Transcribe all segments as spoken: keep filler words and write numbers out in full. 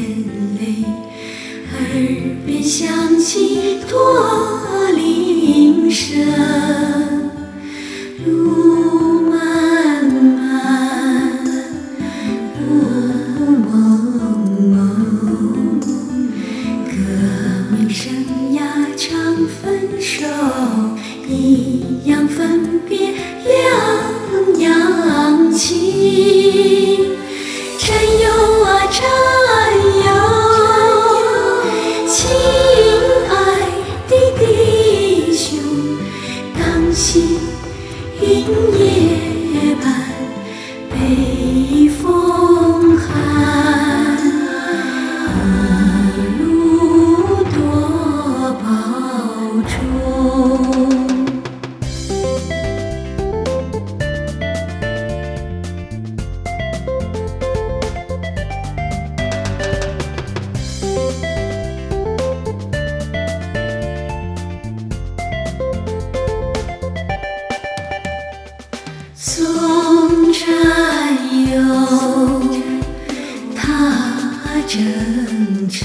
泪，耳边响起驼铃声。路漫漫，路蒙蒙，革命生涯常分手，一样分别两样情。战友啊战友，亲爱的弟兄，当心云夜半北风寒，一路多保重。送战友踏征程，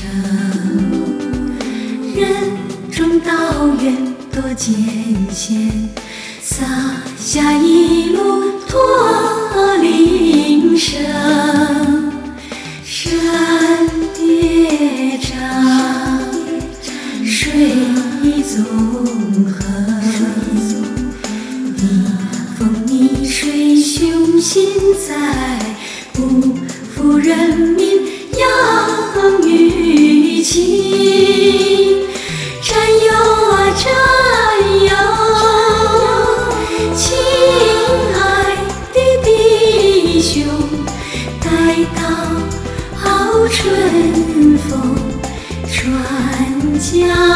任重道远多艰险，洒下一路驼铃声。山叠嶂，水纵横，逆水雄心在，不负人民养育情。战友啊战友，亲爱的弟兄，待到春风传家